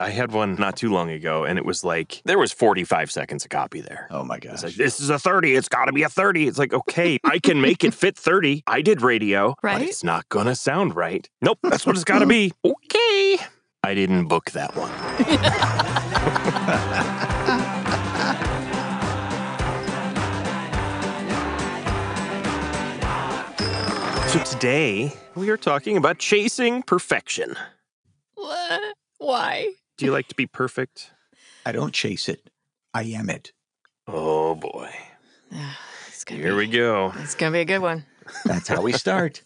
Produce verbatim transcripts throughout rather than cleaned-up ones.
I had one not too long ago, and it was like, there was forty-five seconds of copy there. Oh, my gosh. It's like, this is a thirty. It's got to be a thirty. It's like, okay, I can make it fit thirty. I did radio, Right? but it's not going to sound right. Nope, that's what it's got to be. Okay. I didn't book that one. So today, we are talking about chasing perfection. What? Why? Do you like to be perfect? I don't chase it. I am it. Oh, boy. It's gonna Here be, we go. It's going to be a good one. That's how we start.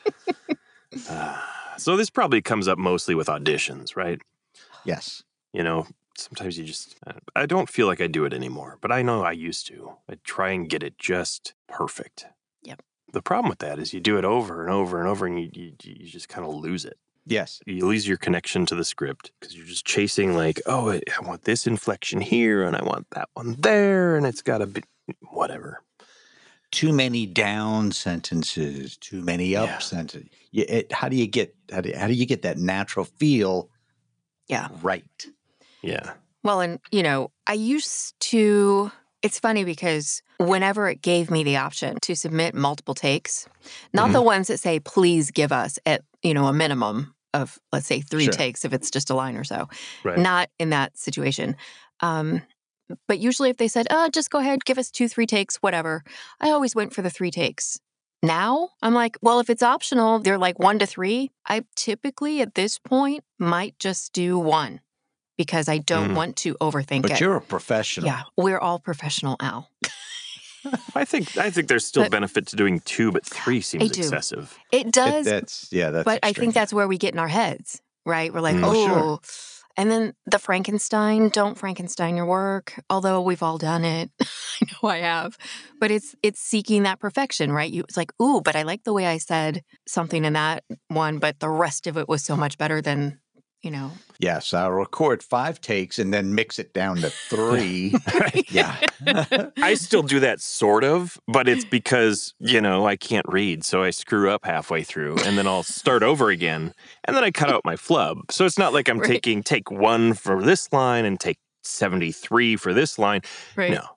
Uh, so this probably comes up mostly with auditions, right? Yes. You know, sometimes you just, I don't feel like I do it anymore, but I know I used to. I try and get it just perfect. Yep. The problem with that is you do it over and over and over and you, you, you just kind of lose it. Yes. You lose your connection to the script because you're just chasing like, oh, I I want this inflection here and I want that one there and it's got to be whatever. Too many down sentences, too many up Yeah. sentences. You, it, how do you get how do, how do you get that natural feel Yeah. right? Yeah. Well, and, you know, I used to, it's funny because whenever it gave me the option to submit multiple takes, not Mhm. the ones that say, please give us at, you know, a minimum of, let's say, three Sure. takes if it's just a line or so. Right. Not in that situation. Um, but usually if they said, oh, just go ahead, give us two, three takes, whatever, I always went for the three takes. Now I'm like, well, if it's optional, they're like one to three. I typically at this point might just do one because I don't Mm. want to overthink But it. you're a professional. Yeah, we're all professional, Al. I think I think there's still But- benefit to doing two, but three seems do. excessive. It It- does, that's yeah. That's but I extreme. think that's where we get in our heads, right? We're like, Mm. oh, Oh, sure. and then the Frankenstein, don't Frankenstein your work, although we've all done it. I know I have. But it's it's seeking that perfection, right? You, it's like, ooh, but I like the way I said something in that one, but the rest of it was so much better than, you know. Yes, I'll record five takes and then mix it down to three. yeah. I still do that sort of, but it's because, you know, I can't read, so I screw up halfway through and then I'll start over again and then I cut out my flub. So it's not like I'm Right. taking take one for this line and take seventy-three for this line. Right. No.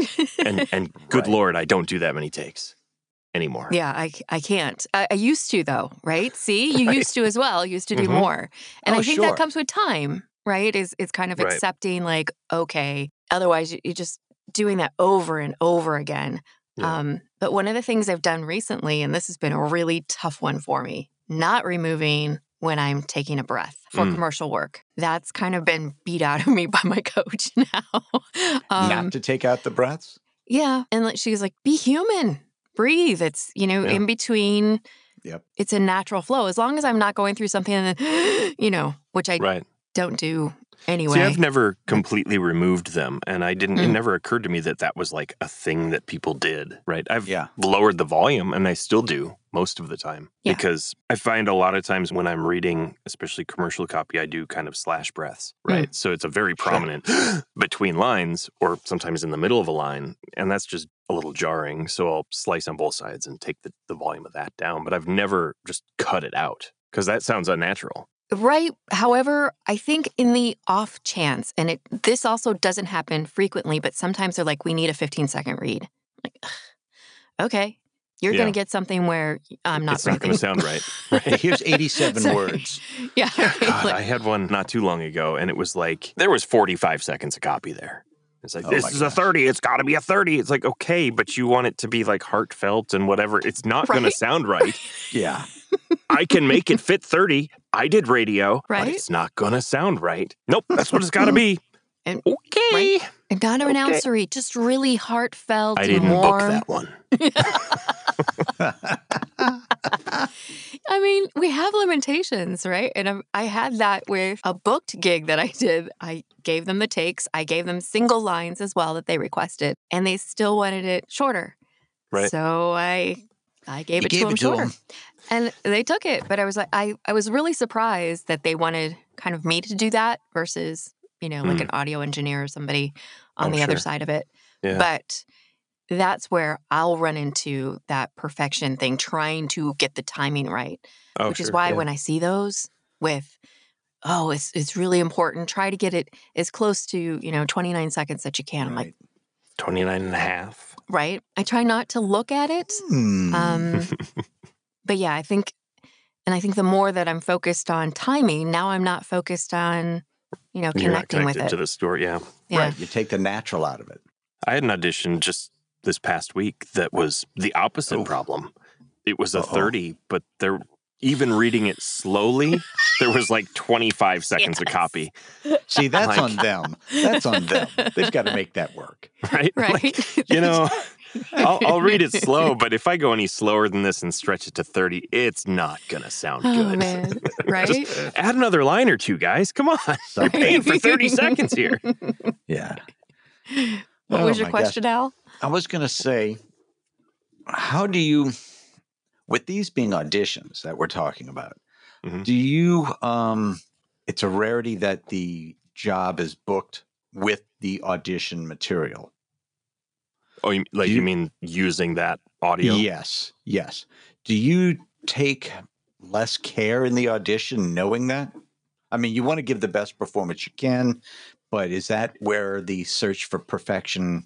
And and good Right. Lord, I don't do that many takes anymore. Yeah, I, I can't. I, I used to, though, right? See, you Right. used to as well. You used to do Mhm. more. And Oh, I think sure. that comes with time, right? Is it's kind of Right. accepting, like, okay, otherwise you- you're just doing that over and over again. Yeah. Um, but one of the things I've done recently, and this has been a really tough one for me, not removing when I'm taking a breath for Mm. commercial work. That's kind of been beat out of me by my coach now. um, Not to take out the breaths. yeah. And like, she's like, be human, breathe. It's, you know, Yeah. in between, Yep. it's a natural flow. As long as I'm not going through something and then, you know, which I Right. don't do anyway. See, I've never completely removed them, and I didn't. It Mm. never occurred to me that that was like a thing that people did. Right? I've Yeah. lowered the volume, and I still do most of the time Yeah. because I find a lot of times when I'm reading, especially commercial copy, I do kind of slash breaths. Right? So it's a very prominent between lines, or sometimes in the middle of a line, and that's just a little jarring. So I'll slice on both sides and take the, the volume of that down. But I've never just cut it out because that sounds unnatural. Right. However, I think in the off chance, and it this also doesn't happen frequently, but sometimes they're like, we need a fifteen second read. Like, ugh, okay, you're Yeah. going to get something where I'm not it's not going breathing. to sound right. Right? Here's eighty-seven Sorry. words. Yeah. right, God, like- I had one not too long ago, and it was like, there was forty-five seconds of copy there. It's like, Oh this my is a gosh. thirty. It's got to be a thirty. It's like, okay, but you want it to be like heartfelt and whatever. It's not going to Right? sound right. Yeah. I can make it fit thirty. I did radio, but Right? it's not going to sound right. Nope, that's what it's got to be. And- Okay. And not Okay. announcery, just really heartfelt, I didn't warm. book that one. I mean, we have limitations, right? And I, I had that with a booked gig that I did. I gave them the takes. I gave them single lines as well that they requested, and they still wanted it shorter. Right. So I, I gave You it gave to them it to shorter, 'em. and they took it. But I was like, I, I was really surprised that they wanted kind of me to do that versus, you know, like Mm. an audio engineer or somebody on Oh, the other sure. side of it. Yeah. But that's where I'll run into that perfection thing, trying to get the timing right, oh, which is sure. why Yeah. when I see those with oh, it's it's really important. Try to get it as close to, you know, twenty-nine seconds that you can. I'm like, twenty-nine and a half. right? I try not to look at it. Hmm. Um, but yeah, I think, and I think the more that I'm focused on timing, now I'm not focused on, you know, You're not connecting with connected it. to the story, yeah. Yeah. Right. You take the natural out of it. I had an audition just this past week that was the opposite Oh. problem. It was a Uh-oh. thirty, but there, even reading it slowly, there was like twenty-five seconds a Yes. copy, See, that's Like- on them. That's on them. They've got to make that work. right? Right. Like, you know, I'll, I'll read it slow, but if I go any slower than this and stretch it to thirty, it's not going to sound Oh, good. man. Right? Just add another line or two, guys. Come on. So You're paying for thirty seconds here. Yeah. What Oh, was your my gosh. question, Al? I was going to say, how do you, with these being auditions that we're talking about, Mhm. do you, um, it's a rarity that the job is booked with the audition material. Oh, you, like Do you, you- mean using that audio? Yes, yes. Do you take less care in the audition knowing that? I mean, you want to give the best performance you can, but is that where the search for perfection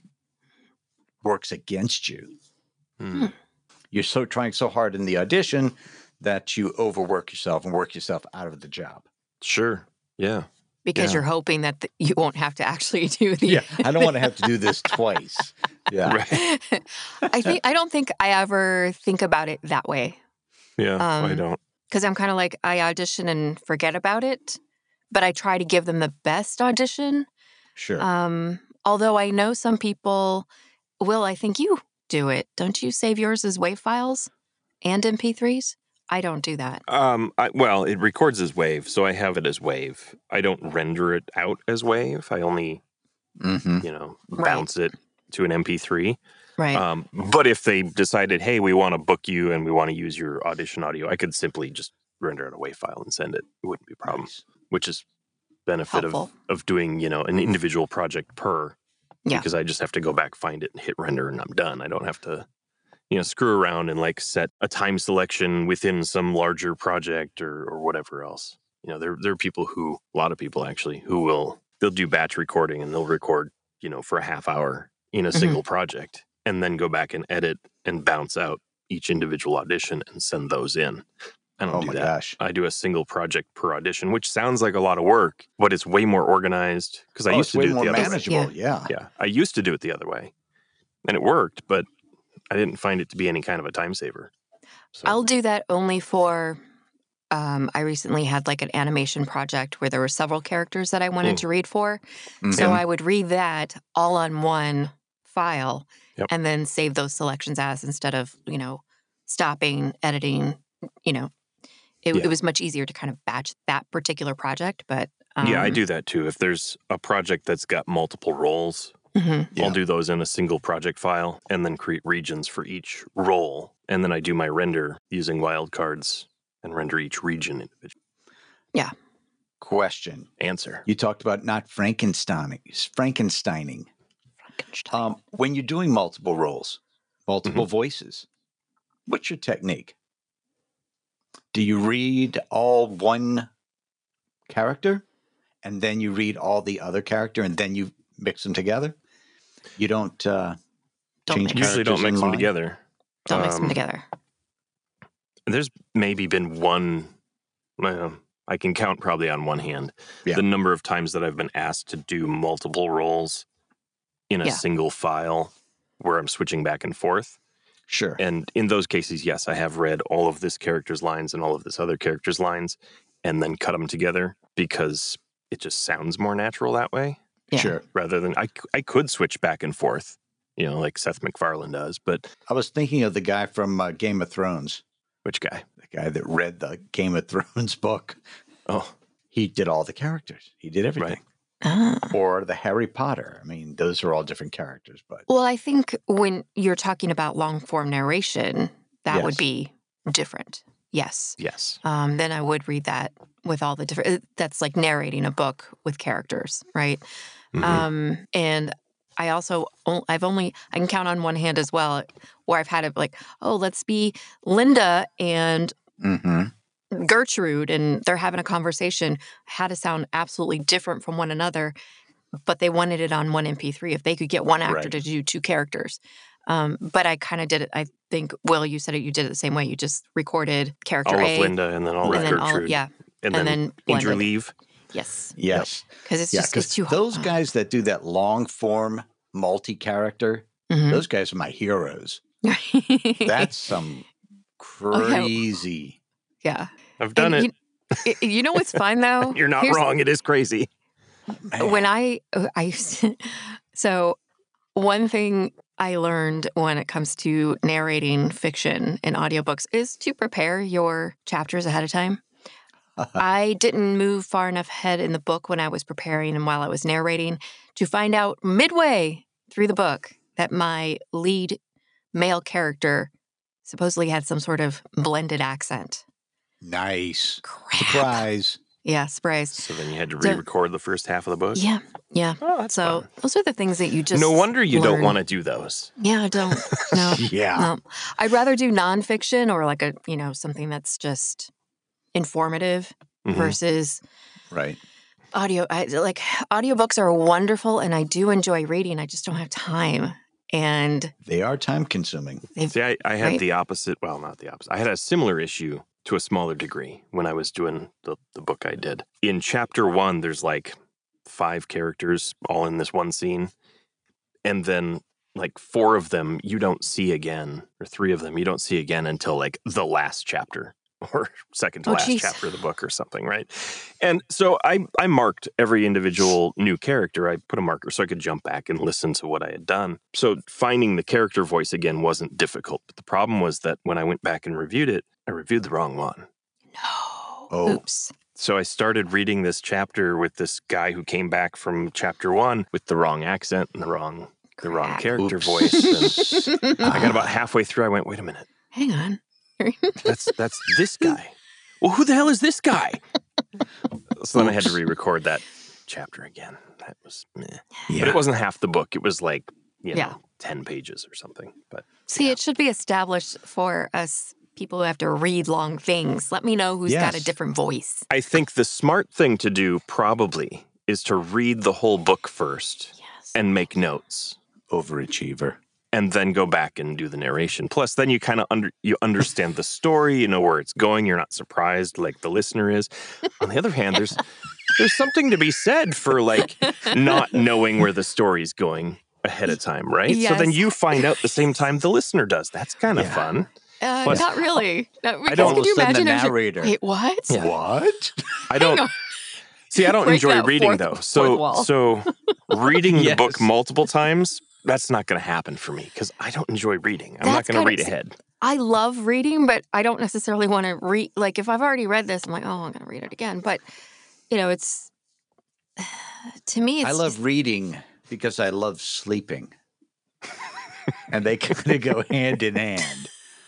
works against you? Hmm. You're so trying so hard in the audition that you overwork yourself and work yourself out of the job. Sure. Yeah. Because Yeah. you're hoping that th- you won't have to actually do the. Yeah, I don't want to have to do this twice. Yeah. Right. I think I don't think I ever think about it that way Yeah. I Um, don't. because I'm kind of like I audition and forget about it, but I try to give them the best audition. Sure. Um, although I know some people will. I think you do it. Don't you save yours as WAV files and M P threes? I don't do that. Um. I, well, it records as WAV, so I have it as WAV. I don't render it out as WAV. I only, hmm you know, Right. bounce it to an M P three. Right. Um, but if they decided, hey, we want to book you and we want to use your audition audio, I could simply just render out a WAV file and send it. It wouldn't be a problem, Nice. which is benefit of, Helpful. of doing, you know, an individual project per, Yeah. because I just have to go back, find it, and hit render, and I'm done. I don't have to, you know, screw around and like set a time selection within some larger project or, or whatever else. You know, there, there are people who, a lot of people actually, who will, they'll do batch recording and they'll record, you know, for a half hour in a Mhm. single project and then go back and edit and bounce out each individual audition and send those in. I don't Oh do my that. gosh. I do a single project per audition, which sounds like a lot of work, but it's way more organized because I Oh, used it's to way do it more the other way. manageable. Yeah. Yeah, I used to do it the other way, and it worked, but I didn't find it to be any kind of a time saver. So, I'll do that only for. Um, I recently had like an animation project where there were several characters that I wanted Mm. to read for. Mhm. So I would read that all on one file Yep. and then save those selections as instead of, you know, stopping, editing, you know, it, Yeah. it was much easier to kind of batch that particular project. But um, yeah, I do that too. If there's a project that's got multiple roles, mhm. Yeah. I'll do those in a single project file and then create regions for each role. And then I do my render using wildcards and render each region individually. Question. Answer. You talked about not Frankensteining. Frankensteining. Frankenstein. Um, when you're doing multiple roles, multiple voices, what's your technique? Do you read all one character and then you read all the other character and then you mix them together? You don't uh, Don't change mix- Usually don't characters in mix them line? together. Don't mix them Um, together. There's maybe been one, well, I can count probably on one hand Yeah. the number of times that I've been asked to do multiple roles in a Yeah. single file where I'm switching back and forth. Sure. And in those cases, yes, I have read all of this character's lines and all of this other character's lines and then cut them together because it just sounds more natural that way Yeah. Sure. rather than I, c- I could switch back and forth, you know, like Seth MacFarlane does. But I was thinking of the guy from uh, Game of Thrones, which guy? the guy that read the Game of Thrones book. Oh, He did all the characters. He did everything. Ah. Or the Harry Potter. I mean, those are all different characters, but Well, I think when you're talking about long form narration, that would Yes. be different. Yes. yes. Um, then I would read that with all the different. That's like narrating a book with characters, right? Mhm. Um, and I also o- I've only I can count on one hand as well where I've had it like, oh, let's be Linda and Mhm. Gertrude and they're having a conversation had to sound absolutely different from one another, but they wanted it on one M P three if they could get one actor Right. to do two characters. Um, but I kind of did it. I think, Will, you said it. You did it the same way. You just recorded character All A, of Linda and then all and of then all Gertrude. yeah, And, and then, then blended. interleave. yes, Yes. because it's Yeah, just because it's too those hard. guys that do that long form multi-character, Mhm. those guys are my heroes. That's some crazy. yeah. I've done And it. You, y- you know what's fun though? You're not Here's- wrong. It is crazy. Man. When I I so one thing I learned when it comes to narrating fiction in audiobooks is to prepare your chapters ahead of time. I didn't move far enough ahead in the book when I was preparing and while I was narrating to find out midway through the book that my lead male character supposedly had some sort of blended accent. Nice. Crap. Surprise. Yeah, surprise. So then you had to So- re-record the first half of the book. Yeah, yeah. Oh, that's So fun. those are the things that you just No wonder you don't learn. want to do those. Yeah, I don't. No. Yeah. No. I'd rather do nonfiction or like a, you know, something that's just informative Mhm. versus Right. audio. I, like audiobooks are wonderful and I do enjoy reading. I just don't have time. And They are time consuming. See, I, I had Right. the opposite. Well, not the opposite. I had a similar issue to a smaller degree when I was doing the, the book I did. In chapter one, there's like five characters all in this one scene. And then like four of them you don't see again, or three of them you don't see again until like the last chapter or second to Oh, last geez. chapter of the book or something, right? And so I, I marked every individual new character. I put a marker so I could jump back and listen to what I had done. So finding the character voice again wasn't difficult. But the problem was that when I went back and reviewed it, I reviewed the wrong one. no. Oh. Oops. So I started reading this chapter with this guy who came back from chapter one with the wrong accent and the wrong the wrong Crap. character Oops. voice. And I got about halfway through. I went, wait a minute. Hang on. That's that's this guy. Well, who the hell is this guy? So then I had to Oops. re-record that chapter again. That was meh. Yeah. But it wasn't half the book. It was like, you know, Yeah. ten pages or something. But See, it should be established for us people who have to read long things. Let me know who's got a Yes. different voice. I think the smart thing to do probably is to read the whole book first Yes. and make notes. Overachiever. And then go back and do the narration. Plus, then you kind of under you understand the story, you know where it's going. You're not surprised like the listener is. On the other hand, there's there's something to be said for like not knowing where the story's going ahead of time, right? So then Yes. you find out the same time the listener does. That's kind of Yeah. fun. Uh, Plus- not really. No, because don't- can you All of a sudden, imagine? the if you- narrator. Wait, what? Yeah. What? I don't on. see. I don't Break enjoy that reading fourth- though. fourth So wall. so reading the book Yes. multiple times. That's not going to happen for me because I don't enjoy reading. I'm not That's going to kinda- read ahead. I love reading, but I don't necessarily want to read. Like, if I've already read this, I'm like, oh, I'm going to read it again. But, you know, it's, to me, it's I love just- reading because I love sleeping. And they kind of go hand in hand.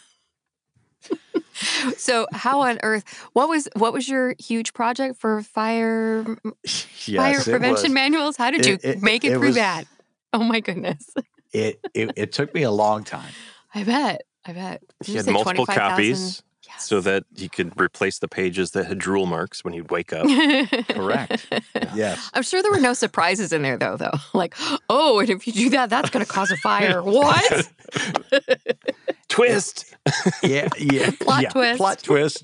so how on earth, what was, what was your huge project for fire, Yes, fire it prevention was. manuals? How did you It- it- make it, it through was- that? Oh my goodness. It, it it took me a long time. I bet. I bet. Did He you had say multiple twenty-five thousand? copies so that he could replace the pages that had drool marks when he'd wake up. Correct. Yes. I'm sure there were no surprises in there, though, though. Like, oh, and if you do that, that's going to cause a fire. What? Twist! Yeah. Yeah. Plot yeah. twist. Plot twist.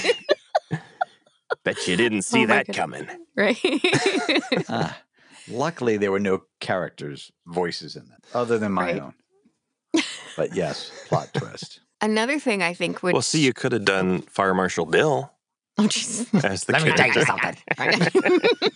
Bet you didn't see Oh my that goodness. coming. Right? Ah, luckily, there were no characters' voices in them other than my Right. own. But yes, plot twist. Another thing I think would. Well, see, you could have done Fire Marshal Bill Oh, jeez. as the Let me tell character. you something.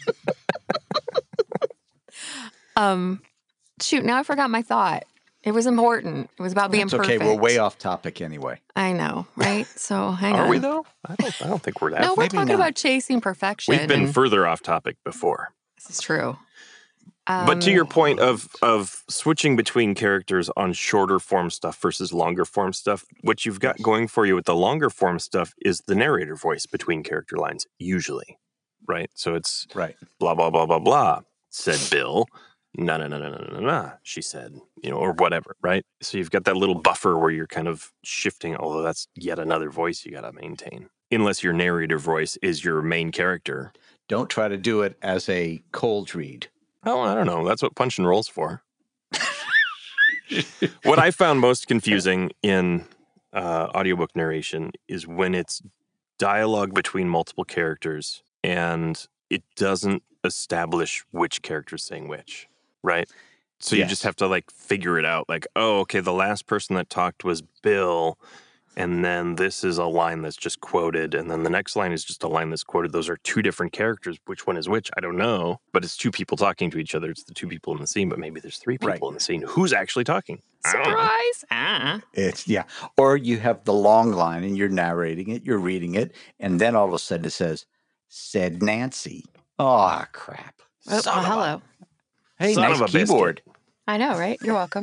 um, shoot, now I forgot my thought. It was important. It was about being It's okay. perfect. We're way off topic anyway. I know, right? So hang Are on. we though? I don't. I don't think we're that. No, far. we're Maybe talking not. about chasing perfection. We've been and further off topic before. this is true. But to Um, your point of of switching between characters on shorter form stuff versus longer form stuff, what you've got going for you with the longer form stuff is the narrator voice between character lines, usually, right? So it's Right. blah blah blah blah blah, said Bill. No no no no no no no, she said, you know, or whatever, right? So you've got that little buffer where you're kind of shifting. Although that's yet another voice you got to maintain. unless your narrator voice is your main character. Don't try to do it as a cold read. Oh, I don't know. That's what Punch and Roll's for. What I found most confusing in uh, audiobook narration is when it's dialogue between multiple characters and it doesn't establish which character's saying which, right? So you Yes. just have to like figure it out. Like, oh, okay, the last person that talked was Bill, and then this is a line that's just quoted, and then the next line is just a line that's quoted. Those are two different characters. Which one is which? I don't know. But it's two people talking to each other. It's the two people in the scene, but maybe there's three people Right. in the scene. Who's actually talking? I don't know. Surprise! Ah. It's yeah. Or you have the long line and you're narrating it, you're reading it, and then all of a sudden it says, "Said Nancy." Oh crap! Oh, Son oh, of a- hello. Hey, Son nice of a biscuit. keyboard. I know, right? You're welcome.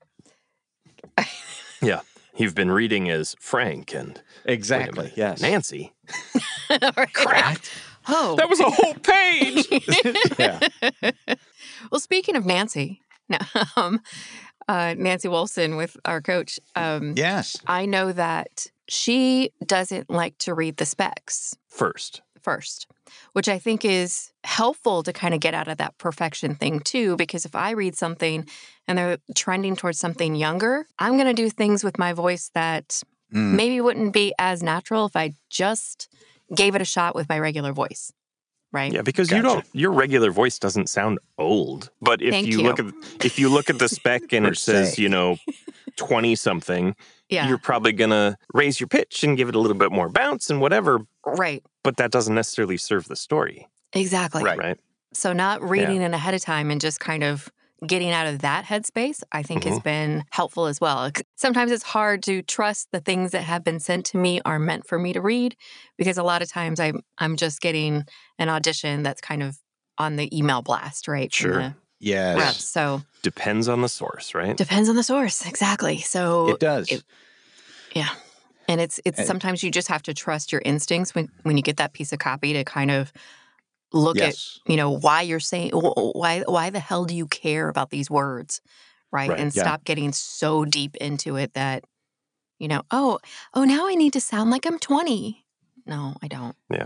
Yeah. You've been reading as Frank and wait a Exactly. minute, Yes. Nancy. Right. What? Oh. That was a whole page. Yeah. Well, speaking of Nancy, no, um, uh, Nancy Wilson with our coach, um, Yes. I know that she doesn't like to read the specs First. first, which I think is helpful to kind of get out of that perfection thing too. Because if I read something and they're trending towards something younger, I'm going to do things with my voice that Mm. maybe wouldn't be as natural if I just gave it a shot with my regular voice. Right? Yeah, because you Gotcha. don't. Your regular voice doesn't sound old. But if Thank you, you. look at if you look at the spec and Per it says se. you know twenty something, Yeah. you're probably gonna raise your pitch and give it a little bit more bounce and whatever. Right. But that doesn't necessarily serve the story, Exactly. Right. right? So not reading it ahead of time and just kind of getting out of that headspace, I think has been helpful as well. Sometimes it's hard to trust the things that have been sent to me are meant for me to read because a lot of times I'm I'm just getting an audition that's kind of on the email blast, right? from Sure. the Yes. reps. So Depends on the source, right? depends on the source. Exactly. So It does. it- yeah. And it's it's And- sometimes you just have to trust your instincts when, when you get that piece of copy to kind of look Yes. at, you know, why you're saying, wh- why why the hell do you care about these words, right? Right, And yeah. stop getting so deep into it that, you know, oh, oh, now I need to sound like I'm twenty. No, I don't. Yeah.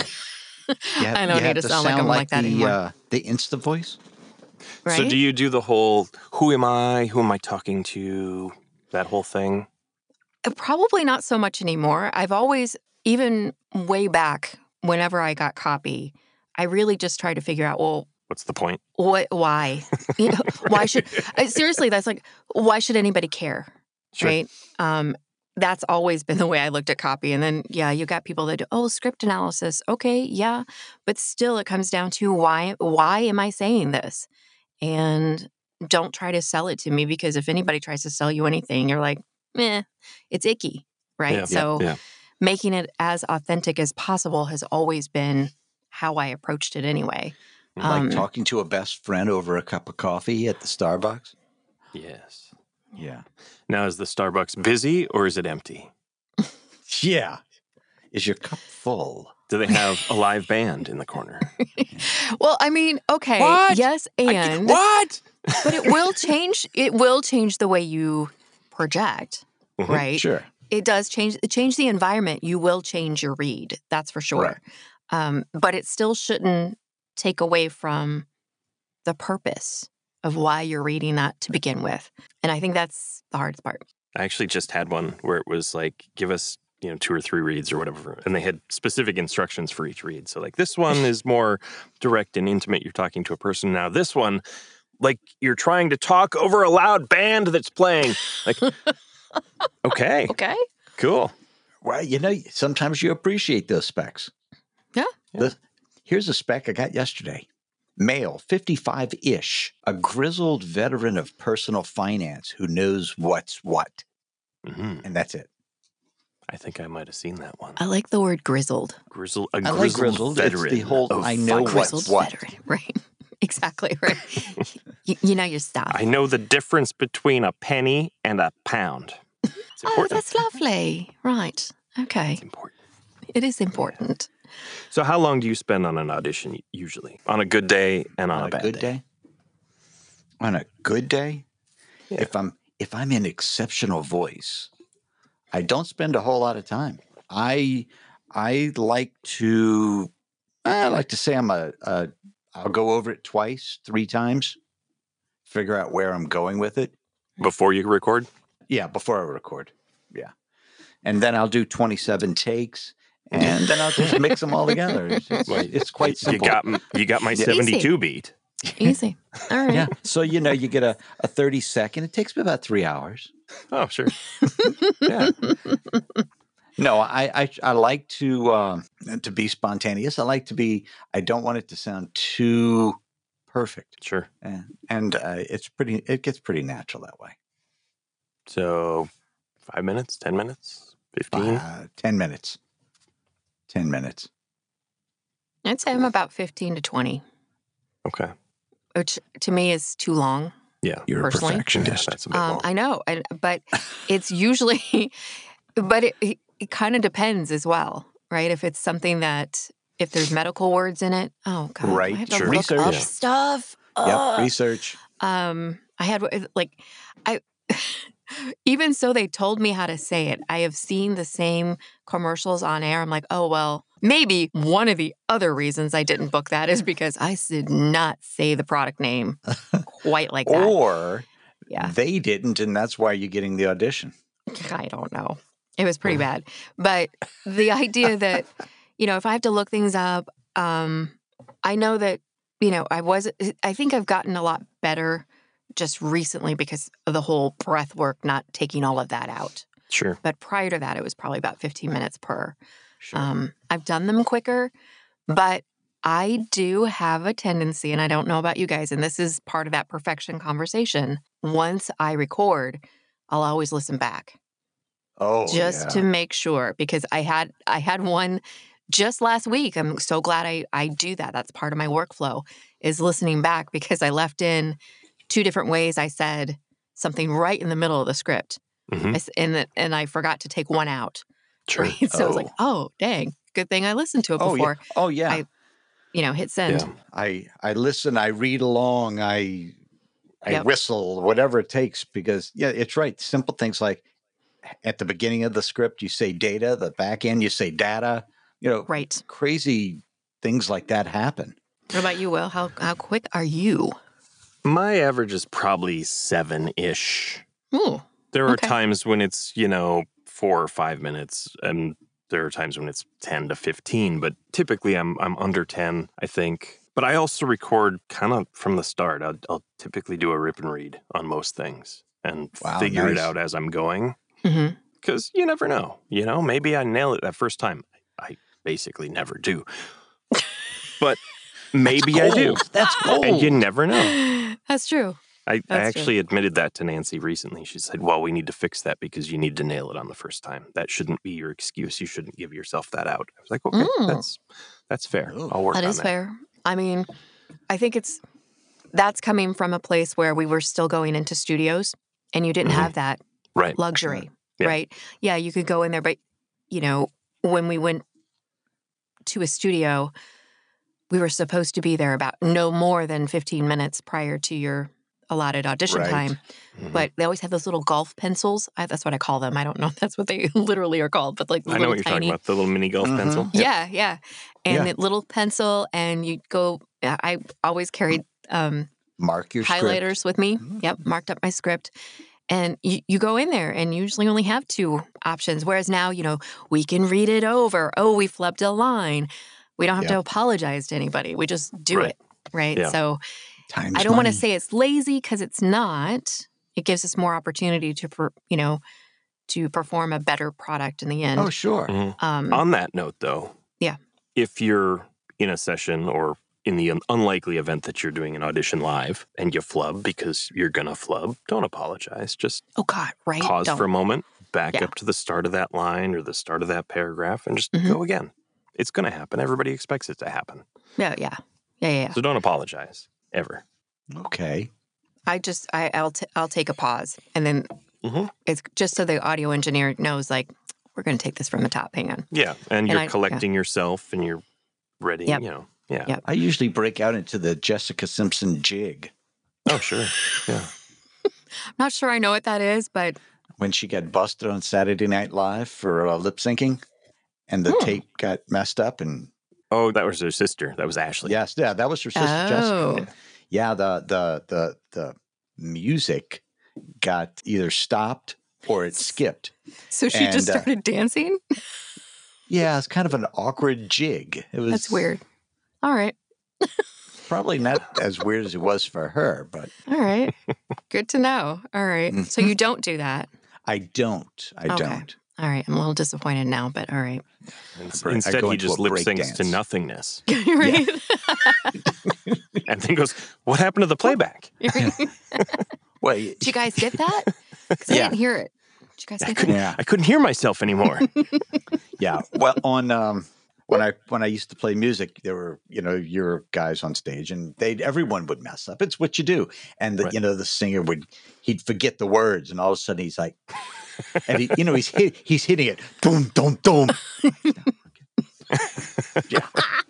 You have- I you don't need have to sound like I'm like that the, anymore. Uh, the Insta voice. Right? So do you do the whole "Who am I? Who am I talking to?" That whole thing? Uh, Probably not so much anymore. I've always, even way back, whenever I got copy, I really just tried to figure out, well, What's the point? what, why? You know, why should, uh, seriously, that's like, why should anybody care? Sure. Right? Um, that's always been the way I looked at copy. And then, yeah, you got people that do, oh, script analysis. Okay, yeah. But still, it comes down to why, why am I saying this? And don't try to sell it to me because if anybody tries to sell you anything, you're like, meh, it's icky, right? Yeah, So yeah. making it as authentic as possible has always been how I approached it anyway. Um, Like talking to a best friend over a cup of coffee at the Starbucks. Yes. Yeah. Now, is the Starbucks busy or is it empty? Yeah. Is your cup full? Do they have a live band in the corner? Well, I mean, okay, What? yes, and What? but it will change. It will change the way you project, Mhm. right? Sure. It does change. Change the environment. You will change your read. That's for sure. Right. Um, but it still shouldn't take away from the purpose of why you're reading that to begin with. And I think that's the hardest part. I actually just had one where it was like, give us, you know, two or three reads or whatever. And they had specific instructions for each read. So like this one is more direct and intimate. You're talking to a person. Now this one, like you're trying to talk over a loud band that's playing. Like, okay, Okay. cool. Well, you know, sometimes you appreciate those specs. Yeah. The- here's a spec I got yesterday. Male, fifty-five-ish, a grizzled veteran of personal finance who knows what's what. hmm And that's it. I think I might have seen that one. I like the word grizzled. Grizzle, a I like grizzled, grizzled. It's veteran. the whole of I know finance. what's Grizzled what. veteran. Right. Exactly. Right. you, you know your stuff. I know the difference between a penny and a pound. It's Oh, important. that's lovely. Right. Okay. It's important. It is important. So how long do you spend on an audition usually? On a good day and on, On a a bad good day? On a good day? Yeah. If I'm if I'm in exceptional voice, I don't spend a whole lot of time. I I like to, I like to say I'm a, a, I'll go over it twice, three times, figure out where I'm going with it. Before you record? Yeah, before I record. Yeah. And then I'll do twenty-seven takes, and then I'll just mix them all together. It's, it's, it's quite simple. You got, m- you got my Easy. seventy-two beat. Easy. All right. Yeah. So, you know, you get a, a thirty second. It takes me about three hours. Oh, sure. Yeah. No, I, I I like to um, to be spontaneous. I like to be. I don't want it to sound too perfect, Sure. and, and uh, it's pretty. It gets pretty natural that way. So five minutes, ten minutes, fifteen? Uh, Ten minutes. Ten minutes. I'd say I'm about fifteen to twenty, Okay. which to me is too long. Yeah. You're Personally? a Yeah, perfectionist. that's a bit Um, long. I know, I, but it's usually, but it, it, it kind of depends as well, right? If it's something that, if there's medical words in it, oh God, do Right, I have to sure. look Research. up Yeah. stuff. Yep. Ugh. Research. Um, I had like, I even so they told me how to say it. I have seen the same commercials on air. I'm like, oh well, maybe one of the other reasons I didn't book that is because I did not say the product name quite like that. Or Yeah. they didn't, and that's why you're getting the audition. I don't know. It was pretty bad. But the idea that, you know, if I have to look things up, um, I know that, you know, I was, I think I've gotten a lot better just recently because of the whole breath work, not taking all of that out. Sure. But prior to that, it was probably about fifteen minutes per. Sure. Um, I've done them quicker, but I do have a tendency, and I don't know about you guys, and this is part of that perfection conversation. Once I record, I'll always listen back oh, just yeah. to make sure, because I had I had one just last week. I'm so glad I, I do that. That's part of my workflow is listening back because I left in two different ways I said something right in the middle of the script. Mhm. I s and, the, and I forgot to take one out. Sure. Right? So I was like, oh, dang, good thing I listened to it Oh, before, yeah. Oh, yeah. I- you know, hit send. Yeah. I I listen, I read along, I I Yep. whistle, whatever it takes, because yeah, it's right. Simple things like at the beginning of the script you say data, the back end you say data. You know, Right. crazy things like that happen. What about you, Will? How how quick are you? My average is probably seven-ish. Ooh, There are Okay. times when it's, you know, four or five minutes, and there are times when it's ten to fifteen, but typically I'm I'm under ten, I think. But I also record kind of from the start. I'll, I'll typically do a rip and read on most things and Wow, figure it nice. out as I'm going, hmm because you never know. You know, maybe I nail it that first time. I basically never do. But maybe I do. Gold. That's gold. And you never know. That's true. I, I That's true. actually admitted that to Nancy recently. She said, well, we need to fix that because you need to nail it on the first time. That shouldn't be your excuse. You shouldn't give yourself that out. I was like, okay, Mm. that's that's fair. Ooh. I'll work That on is that. fair. I mean, I think it's that's coming from a place where we were still going into studios and you didn't Mhm. have that Right. luxury, Yeah. right? Yeah, you could go in there, but you know, when we went to a studio, we were supposed to be there about no more than fifteen minutes prior to your allotted audition Right. time. Mhm. But they always have those little golf pencils. I, that's what I call them. I don't know if that's what they literally are called, but like the I know little what you're tiny. talking about, the little mini golf Mhm. pencil. Yep. Yeah, yeah. And Yeah. the little pencil, and you go. I always carried um, Mark your highlighters script. with me. Mhm. Yep, marked up my script. And you, you go in there and you usually only have two options. Whereas now, you know, we can read it over. Oh, we flubbed a line. We don't have to Yep. apologize to anybody. We just do Right. it. Right. Yeah. So Time's I don't want to money. say it's lazy because it's not. It gives us more opportunity to, per, you know, to perform a better product in the end. Oh, sure. Mhm. Um, On that note, though, Yeah. if you're in a session or in the un- unlikely event that you're doing an audition live and you flub because you're going to flub, don't apologize. Just oh God, right? pause Don't. for a moment, back Yeah. up to the start of that line or the start of that paragraph, and just Mhm. go again. It's going to happen. Everybody expects it to happen. Yeah, yeah, yeah, yeah. yeah. So don't apologize, ever. Okay. I just I, I'll t- I'll take a pause and then Mhm. it's just so the audio engineer knows like we're going to take this from the top. Hang on. Yeah, and And you're I- yeah. collecting yourself and you're ready, Yep. you know. Yeah. Yep. I usually break out into the Jessica Simpson jig Oh, sure. Yeah. I'm not sure I know what that is, but when she got busted on Saturday Night Live for uh, lip syncing. and the Hmm. tape got messed up. And Oh, that was her sister. That was Ashley. yes, yeah, that was her sister Oh. Jessica. Yeah, the the the the music got either stopped or it skipped. So she just And, uh, started dancing? Yeah, it's kind of an awkward jig. It was That's weird. All right. Probably not as weird as it was for her, but All right. Good to know. All right. So Mhm. you don't do that. I don't. I Okay. don't. All right. I'm a little disappointed now, but all right. In- I Instead, go he into just a lip break syncs to dance. nothingness right? and then goes, "What happened to the playback?" Well, Did you guys get that? Because I Yeah. didn't hear it. Did you guys I get couldn't. that? yeah, I couldn't hear myself anymore. yeah. Well, on um, when I when I used to play music, there were you know your guys on stage, and they everyone would mess up. It's what you do, and the Right. you know the singer would he'd forget the words, and all of a sudden he's like, and he you know he's hit, he's hitting it, boom, boom, boom. Yeah,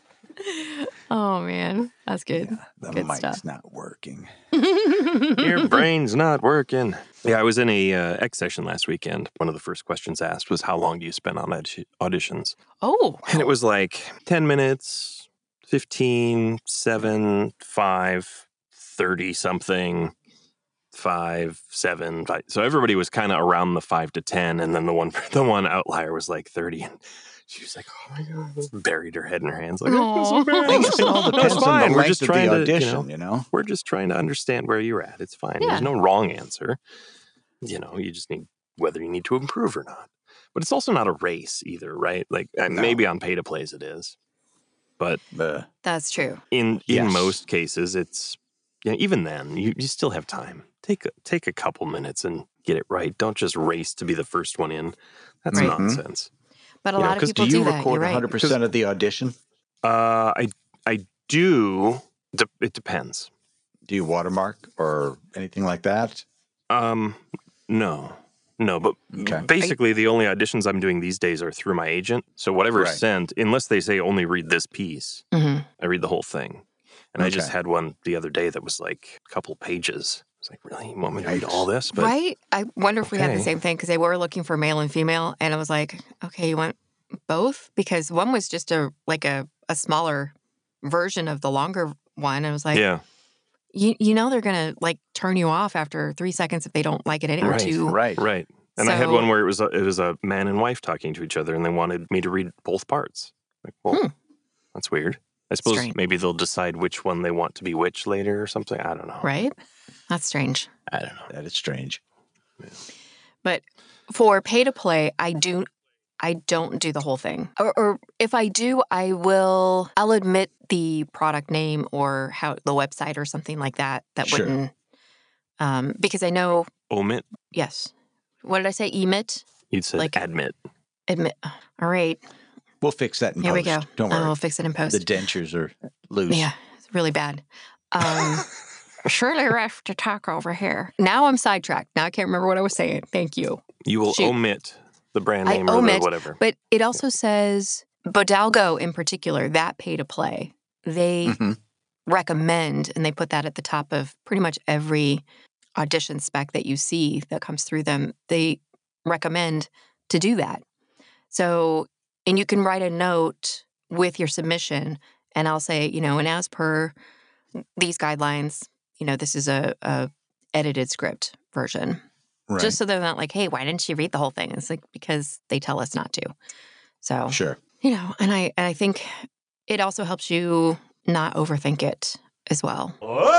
Oh, man. That's good. the Good mic's stuff. not working. Your brain's not working. Yeah, I was in a uh, X session last weekend. One of the first questions asked was, "How long do you spend on audi- auditions?" Oh. And it was like ten minutes, fifteen, seven, five, thirty something, five, seven, five. So everybody was kind of around the five to ten. And then the one, the one outlier was like thirty. And she was like, "Oh my God," buried her head in her hands. Like, "I feel so Aw. bad." I guess it all No, it's depends on the fine. We're length just of trying the to, you know, audition, you know. we're just trying to understand where you're at. It's fine. Yeah. There's no wrong answer. You know, you just need whether you need to improve or not. But it's also not a race either, right? Like uh, No. maybe on pay to plays it is, but Uh, That's true. in in Yes. most cases, it's yeah. Even then, you, you still have time. Take a, take a couple minutes and get it right. Don't just race to be the first one in. That's Right. nonsense. But a You know, lot of 'cause people do you do that. record You're right. one hundred percent of the audition? Uh, I I do. De- it depends. Do you watermark or anything like that? Um, no, no, but Okay. basically the only auditions I'm doing these days are through my agent. So whatever's Right. sent, unless they say only read this piece, hmm I read the whole thing. And I just Okay. had one the other day that was like a couple pages. It's like, really, you want me to read Yikes. all this? But Right? I wonder if we had the okay. same thing because they were looking for male and female. And I was like, okay, you want both? Because one was just a like a, a smaller version of the longer one. I was like, yeah, you, you know, they're going to like turn you off after three seconds if they don't like it anyway. Right, Too. Right. right. And I had So- one where it was a, it was a man and wife talking to each other, and they wanted me to read both parts. Like, well, Hmm. that's weird. I suppose Strange. maybe they'll decide which one they want to be which later or something. I don't know. Right? That's strange. I don't know. That is strange. But for pay to play, I do I don't do the whole thing. Or, or if I do, I will I'll admit the product name or how the website or something like that that Sure. wouldn't um because I know Omit, yes. What did I say? Emit? you'd say Like- admit. Admit. All right. We'll fix that in Here post. we go. Don't worry. I'll fix it in post. The dentures are loose. Yeah, it's really bad. Um, surely rough to talk over here. Now I'm sidetracked. Now I can't remember what I was saying. Thank you. You will Shoot. omit the brand I name or omit, the whatever. But it also says Bodalgo in particular, that pay to play, they Mhm. recommend, and they put that at the top of pretty much every audition spec that you see that comes through them. They recommend to do that. So, and you can write a note with your submission, and I'll say, you know, and as per these guidelines, you know, this is a, a edited script version. Right. Just so they're not like, hey, why didn't you read the whole thing? It's like because they tell us not to. So, Sure. you know, and I and I think it also helps you not overthink it as well.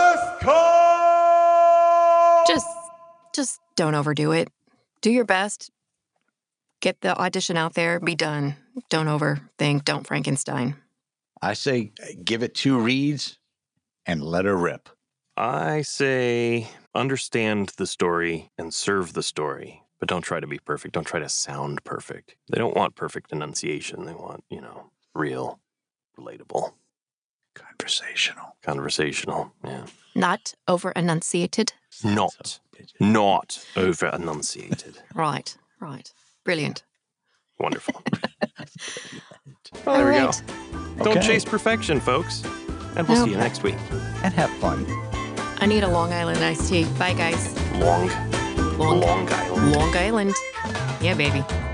Just just don't overdo it. Do your best. Get the audition out there, be done. Don't overthink, don't Frankenstein. I say uh, give it two reads and let her rip. I say understand the story and serve the story, but don't try to be perfect. Don't try to sound perfect. They don't want perfect enunciation. They want, you know, real, relatable, Conversational. conversational. Yeah. Not over enunciated. Not, not over enunciated. Right, right. Brilliant. Wonderful. Well, there we go. right. Don't Okay. chase perfection, folks. And we'll Nope. see you next week. And have fun. I need a Long Island iced tea. Bye, guys. Long, Long, Long Island. Long Island. Yeah, baby.